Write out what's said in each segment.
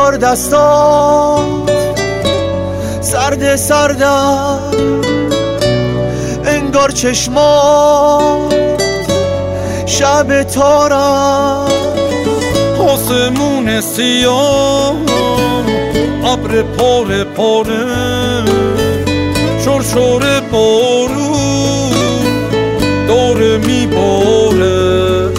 انگار دستات سرد سردم، انگار چشمات شب تارم. آسمون سیاه ابر پاره پاره، شرشور بارون داره میباره.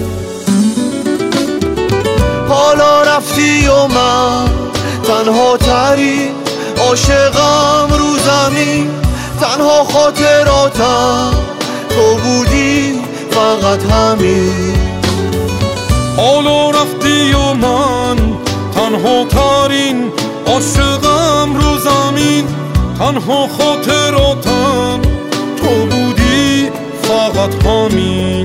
حالا رفتی و من تنها تری، عاشقم رو زمین، تنها خاطراتم تو بودی فقط همین. حالا رفتی و من تنها ترین، عاشقم رو زمین، تنها خاطراتم تو بودی فقط همین.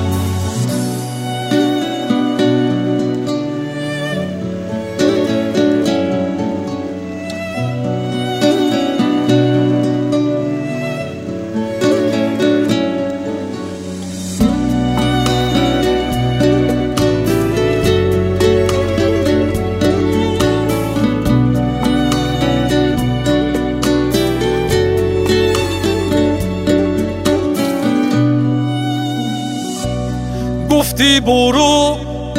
گفتی برو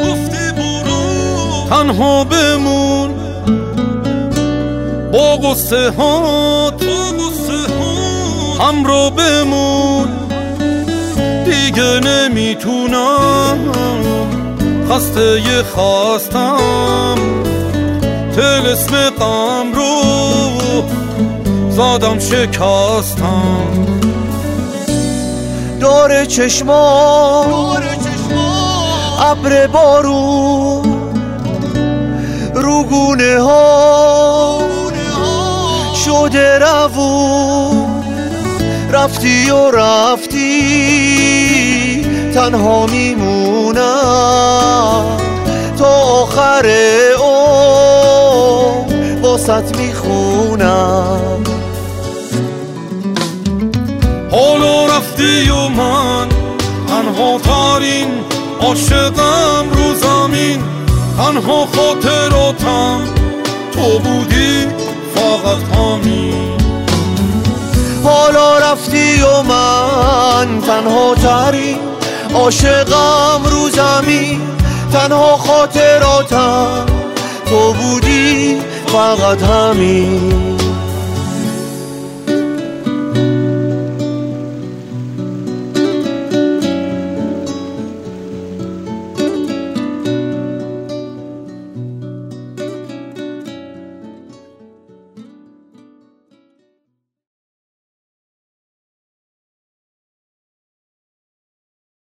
تنها بمون، با غصه هات همراه بمون. دیگه نمیتونم، خسته خستم، طلسم غم رو زدم شکستم. دور چشمات ابر بارون، رو گونه ها شده روون. رفتی و رفتی تنها میمونم، تا آخر عمر واسط میخونم. حالا رفتی و من تنها ترین، عاشقم رو زمین، تنها خاطراتم تو بودی فقط همین. حالا رفتی و من تنها ترین، عاشقم رو زمین، تنها خاطراتم تو بودی فقط همین.